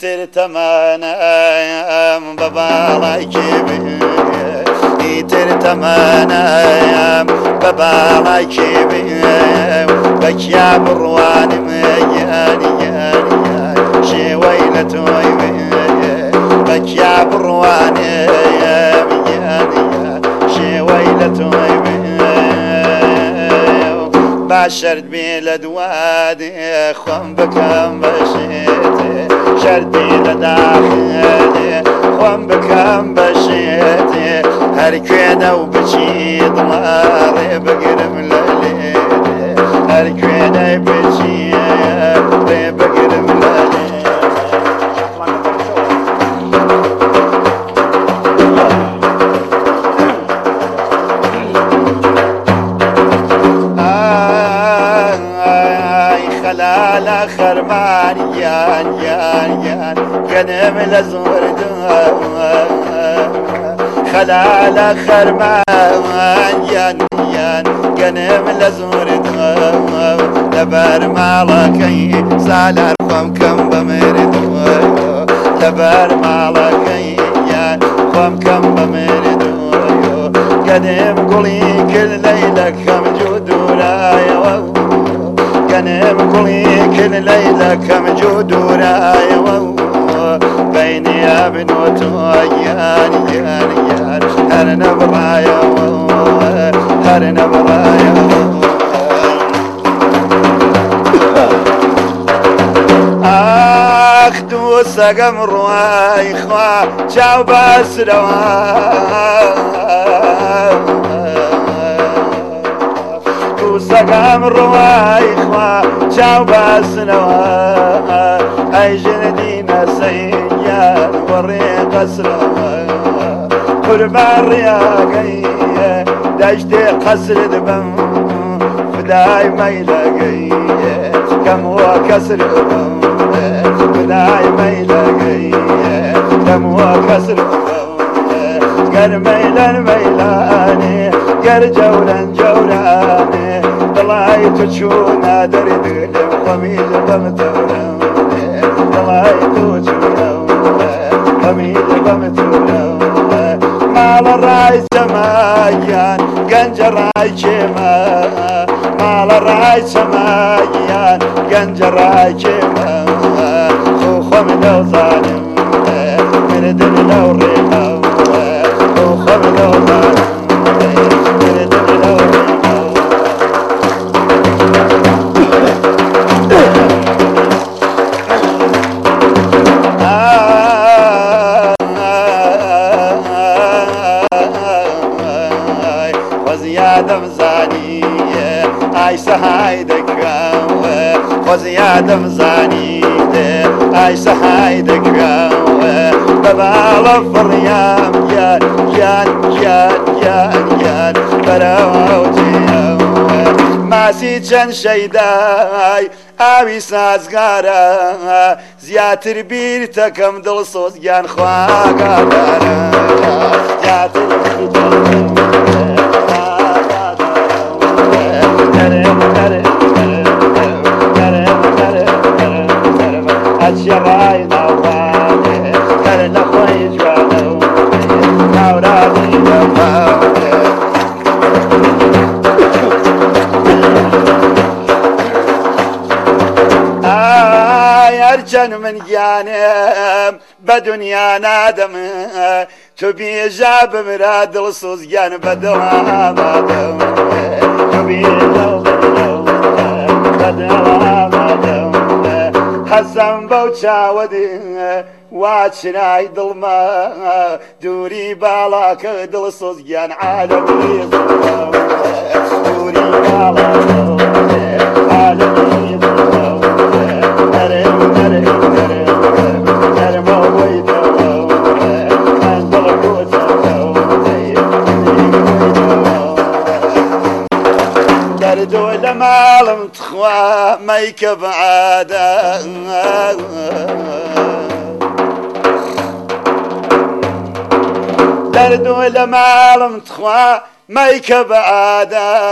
ئیتر تەمانەم بە باڵای کێبێ ئیتر تەمانەم بە باڵای کێبێ بە کیا بڕوانم یانی شێوەی لە تۆی بێ بە کیا بڕوانم یانی شێوەی لە تۆی بێ با شرد بێ لە دوادێ خۆم بکەم بەشێتێ شرد بێ لە داخێنێ خۆم بکەم بەشێتێ هەر کوێنە و بچی دڵاڕێ بگرم لە لێرێ هەر کوێنەی بچی ڕێ بگرم لە لێرێ خەلالە خەرمان یان گەنم لە زۆردووە خەلالە خەرمان یان گەنم لە زۆردووە لەبەر ماڵەکەی سالار خۆم کەم بەمردووە لەبەر ماڵەکەی یان خۆم کەم بەمردووە گەنم گوڵی کرد لەیلەکەم جوو دوورایەوە گەنم گوڵی کرد لەیلەکەم جوو دوورایەوە بینی ئەبن و تۆ یان هەر نەبڕایەوە هەر نەبڕایەوە ئاخ دوو سەگەم ڕوای خوا چاو بەسرەوە سەگەم ڕوای خوا چاو بەسنەوە ئەی ژنەدینە سەیار وەڕێ قەسرەوە قوربان ڕیاگەیە دەشتێ قەسرت بم فدای مەیلەگەیە کەموە کەسر بم فدای مەیلەگەیە کەموە کەسر بم گەر مەیلەن مەیلانێ گەر جەورەن جەورانێ دڵای تو چوونە دەری دلم خەمیل بەم تەورەوێ دڵای تو چوونەوە خەمیل بەم تەورەوە ماڵە ڕای چەماگیان گەنجە ڕای کێمە ماڵە ڕای چەماگیان گەنجە ڕای کێمە خۆم دەوزانم مردن لەو ڕێمەوە خۆم دەوزانم وەزیادەم زانیە ئای سەهای دەکراوە وەزیادەم زانیدێ ئای سەهای دەکراوە بە باڵە فڕیام گیان بەرەوەوتێەوە ماسی چەند شەیدای ئاوی سازگارە زیاتر بیر تەکەم دڵسۆز گیان خواگادارە زیاتر ئەچێ ڕای ناوانێ کەر نەخۆی جوانە و ناورانی نەپاوێ هەرچەند من گیانم بە دونیا نادەمە تو بێژا بمرا دڵسۆز گیان بە دڵامادەم تو بێژا بە دڵامادەم حەزەم بەو چاوەدێ وا چرای دڵمە دووری باڵاکە دڵسۆز گیان عالەمی دووری باڵاکە عالەمی دەردۆ لە ماڵم تخوا مەیکە بەعادە دەردۆ لە ماڵم تخوا مەیکە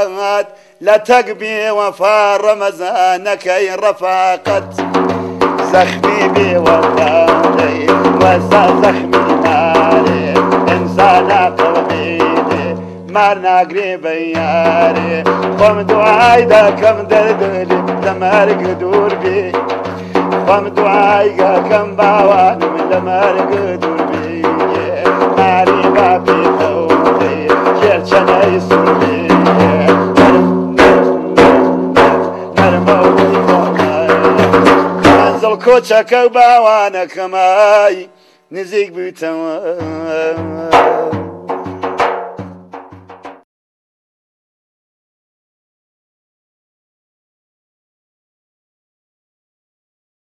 بەعادات لە تەک بێ وەفا ڕەمەزانەکەی ڕەفاقەت زخمی بیوەڵی وەسا زەخمی مارێ ئینسانە قەڵبیدێ مار ناگرێ بە یارێ خۆم دوعای دەکەم دەردێ لە مەرگ دوور بێ خۆم دوعای دەکەم باوانم لە مەرگ دوور بێ ماری با پێخەوتێ کێرچەنەی سووربێ کۆچەکە و باوانەکەمای نزیک بوویتەوە